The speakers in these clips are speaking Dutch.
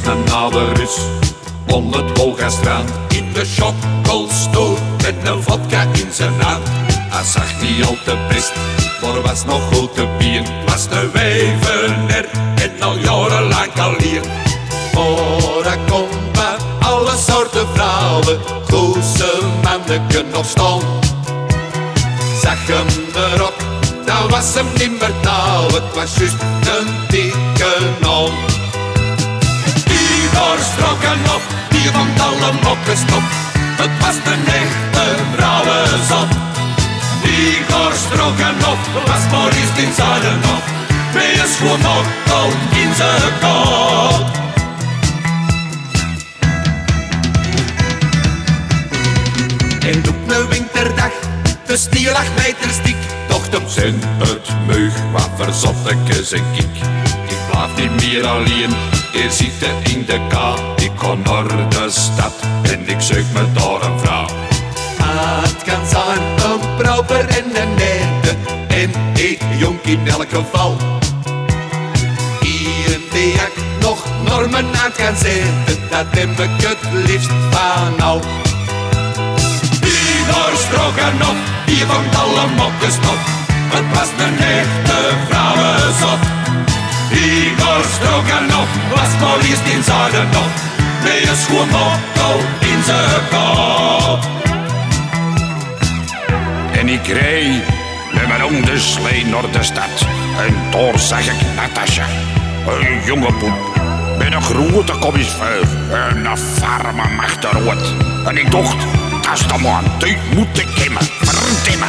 een oude Rus onder het Wolgastrand in de chockelstoel met een vodka in zijn hand. Hij zag niet al te best, maar was nog goed te bier. Het was de wevener en al jarenlang al hier. Maar hij kon bij alle soorten vrouwen, goeze manneken nog staan. Zag hem erop, dan was hem niet meer taal, het was juist een dikke non. Igor Stroganov, die vond alle mokken stop, het was een echte vrouwenzot. Igor Stroganov was Maurice in zijn hof, met een schoon mokkel in zijn kop. En op een winterdag, de stier 8 meter dik, tocht hem zijn het meug, wat verzottekes en kik. Ik blijf niet meer alleen, hier zitten in de ka. Ik kom naar de stad en ik zoek me daar een vrouw. Het kan zijn een proper en een nette, en ik jonk in elk geval. Hier die ik nog normen aan kan zetten, dat heb ik het liefst van nou. Igor Stroganov, die vond alle mokken stop, het was een echte vrouwenzot. Igor Stroganov was Maurice in zijn hof, met een schoon mokkel in zijn kop. En ik reed met mijn hondenslee naar de stad. En daar zag ik Natasja, een jonge poep, met een grote kopjes vuur en een farme achterhoed. En ik dacht, dat is de man, die moet ik hebben, verdimmen.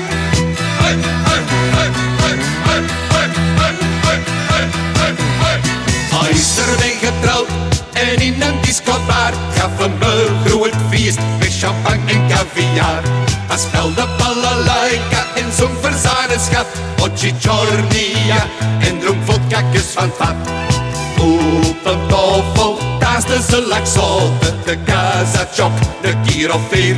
Hij is ermee getrouwd en in een discobar gaf een begroeiend feest met champagne en caviar. Hij speelde balalaika en zong voor zijn schat Ochi Chornia en dronk vodkakjes van het vat. Op een tafel taasten ze laxoten, de kazachok, de Kirov 4.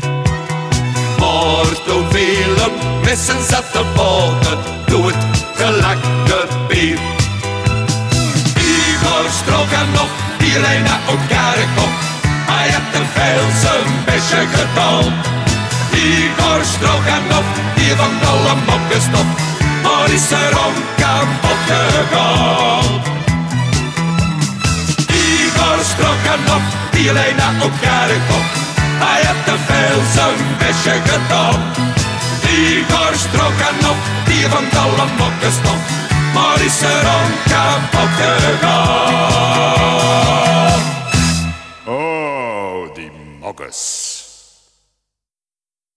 Maar toen viel hem messen zat de boten, doe het gelijk de bier. Igor Stroganov, die reed naar Okarikov, hij had te veel zijn bestje gedaan. Igor Stroganov, die vond alle mokken stop, maar is er om kapot gegaan. Igor Stroganov, die reed naar Okarikov, hij had te veel zijn bestje gedaan. Igor Stroganov, die vond alle mokken stop, maar is er om kapot gegaan.